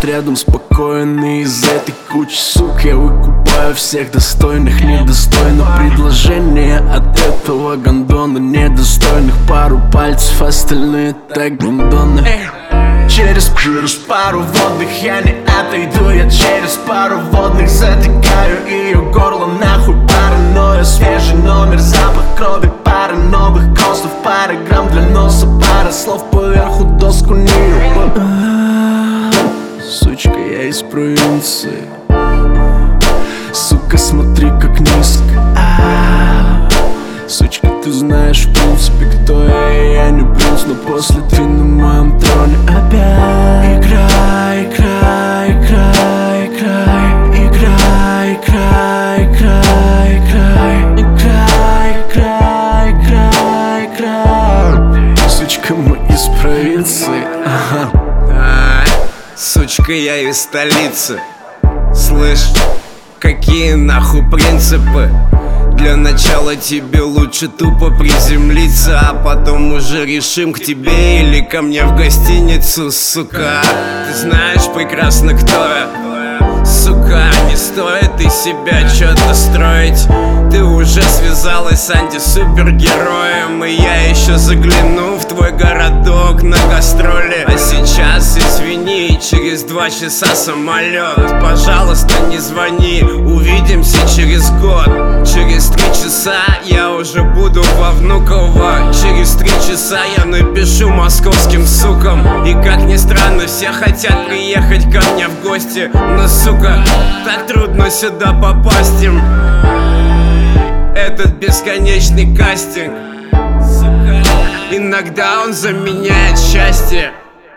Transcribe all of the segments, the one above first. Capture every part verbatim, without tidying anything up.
рядом спокойный. Из этой кучи сук я выкупаю всех достойных. Недостойно предложение от этого гондона, недостойных пару пальцев, остальные так гондоны. Через, через пару водных я не отойду. Я через пару водных затыкаю ее горло нахуй. Паранойя, свежий номер, запах крови, пара новых костов, пара грамм для носа, пара слов поверху доску не. Сучка, я из провинции. Сука, смотри, как низко. Сучка, ты знаешь, в принципе, кто я. Я не принц, но после ты на моем троне опять. Играй, играй, играй, играй. Играй, играй, играй, играй. Играй, играй, играй, играй. Сучка, мы из провинции. Ага. А, сучка, я из столицы. Слышь, какие нахуй принципы? Для начала тебе лучше тупо приземлиться, а потом уже решим, к тебе или ко мне в гостиницу, сука. Ты знаешь прекрасно, кто я. Сука, не стоит из себя что-то строить. Ты уже связалась с антисупергероем, и я еще загляну в твой городок на гастроли. А сейчас, извини, через два часа самолет. Пожалуйста, не звони, увидимся через год. Через три часа я уже буду во Внуково. Через три часа я напишу московским сукам. И как ни странно, все хотят приехать ко мне в гости, но, сука, так трудно сюда попасть им. Этот бесконечный кастинг, иногда он заменяет счастье.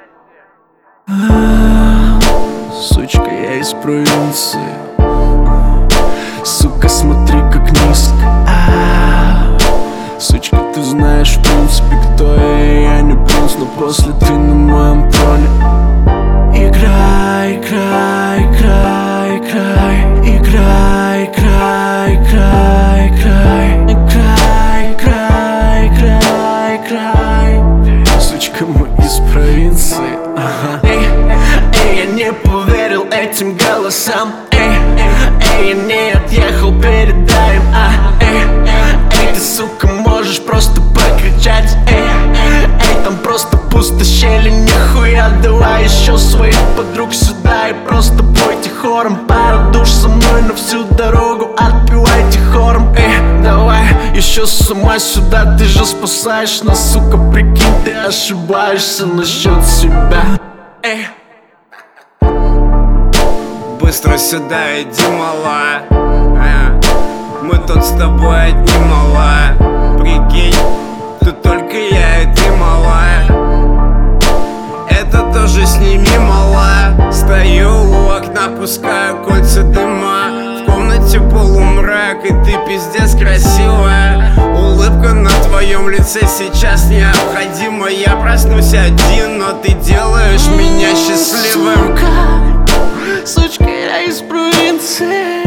Сучка, я из провинции. Сука, смотри, как низко. Сучка, ты знаешь, в принципе, кто я. Я не принц, но после ты на моем троне. Играй, играй, играй, играй. Играй, играй, играй, играй. Играй, играй, играй, играй. Сучка, мы из провинции. Ага. Эй, эй, я не поверил этим голосам. Эй, эй, я не отъехал, передай им. А, эй, эй, ты, сука, можешь просто покричать. Эй, эй, там просто пусто, щели, нихуя. Давай еще своих подруг сюда и просто пойте хором. Пара душ со мной на всю дорогу, отпевайте хором. Эй, давай еще с ума сюда, ты же спасаешь нас, сука, прикинь, ты ошибаешься насчет себя. Эй. Быстро сюда иди, мала. а, Мы тут с тобой одни, мала. Прикинь, тут только я и ты, мала. Это тоже сними, мала. Стою у окна, пускаю кольца дыма. В комнате полумрак, и ты пиздец красивая. Улыбка на твоем лице сейчас необходима. Я проснусь один, но ты делаешь меня счастливым. Сучка, я из провинции.